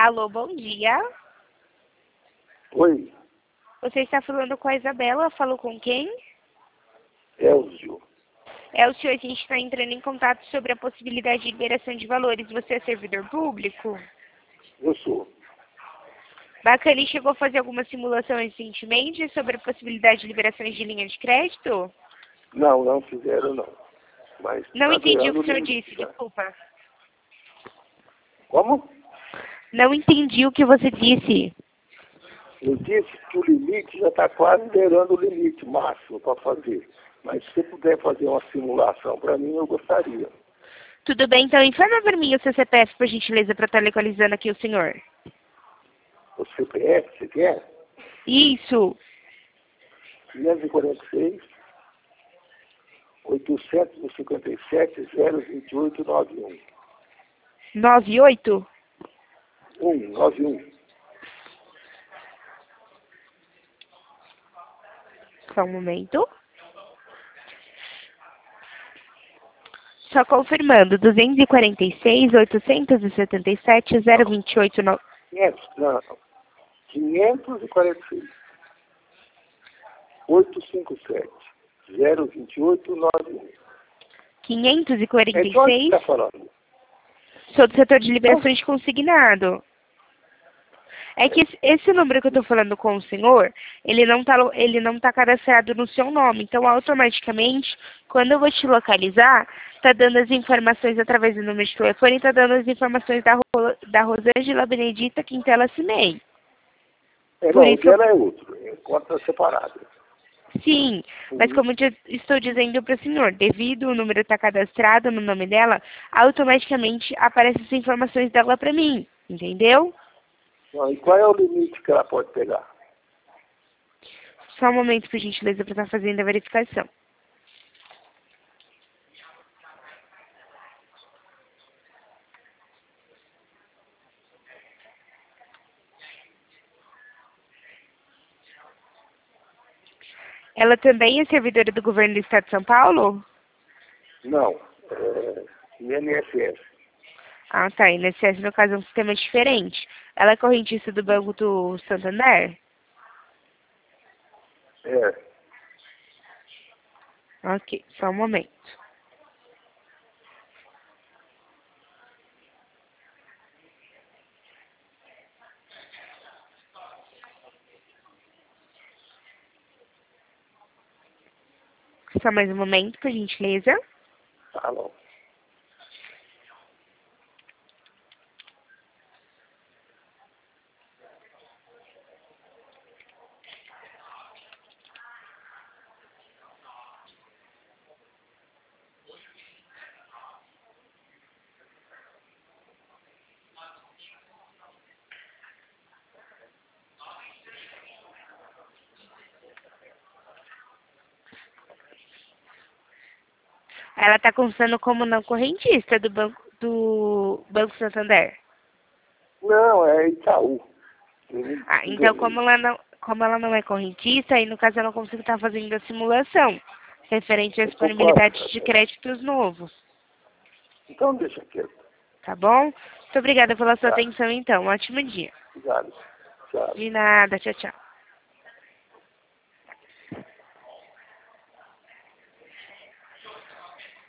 Alô, bom dia. Oi, Você está falando com a Isabela? Falou com quem? Elzio. É o senhor, a gente está entrando em contato sobre a possibilidade de liberação de valores. Você é servidor público? Eu sou. Bacana, e chegou a fazer alguma simulação recentemente sobre a possibilidade de liberações de linha de crédito? Não fizeram não. Mas Não tá entendi o que ganhando o senhor limite disse, já. desculpa. Como? Não entendi o que você disse. Eu disse que o limite já está quase beirando o limite máximo para fazer. Mas se você puder fazer uma simulação para mim, eu gostaria. Tudo bem, então informa para mim o seu CPF, por gentileza, para estar localizando aqui o senhor. O CPF, você quer? Isso. 546 857 028 91. 98? 91. Só um momento. Só confirmando, 246, 877, 028, 546 857 028 91. Então, onde 546, está falando? sou do setor de liberações de consignado. É que esse número que eu estou falando com o senhor, ele não tá cadastrado no seu nome. Então, automaticamente, quando eu vou te localizar, tá dando as informações através do número de telefone, tá dando as informações da Rosângela Benedita Quintela Cimei. Por Não, o isso que eu... dela é outro, é conta separada. Sim, mas como eu estou dizendo para o senhor, devido o número estar cadastrado no nome dela, automaticamente aparecem as informações dela para mim, entendeu? Não, e qual é o limite que ela pode pegar? Só um momento, por gentileza, para estar fazendo a verificação. Ela também é servidora do governo do estado de São Paulo? Não, INSS. Ah, tá. INSS, no caso, é um sistema diferente. Ela é correntista do Banco do Santander? É, Ok, só um momento. Só mais um momento, por gentileza. tá bom. Ela está constando como não correntista do Banco Santander. Não, é Itaú. Eu me Ah, então enganei. como ela não é correntista, aí no caso eu não consigo estar fazendo a simulação referente à Então, qual? disponibilidade de créditos novos. Então deixa quieto. Tá bom? Muito obrigada pela sua Tá, atenção então. Um ótimo dia. obrigado. Tchau. De nada. Tchau, tchau.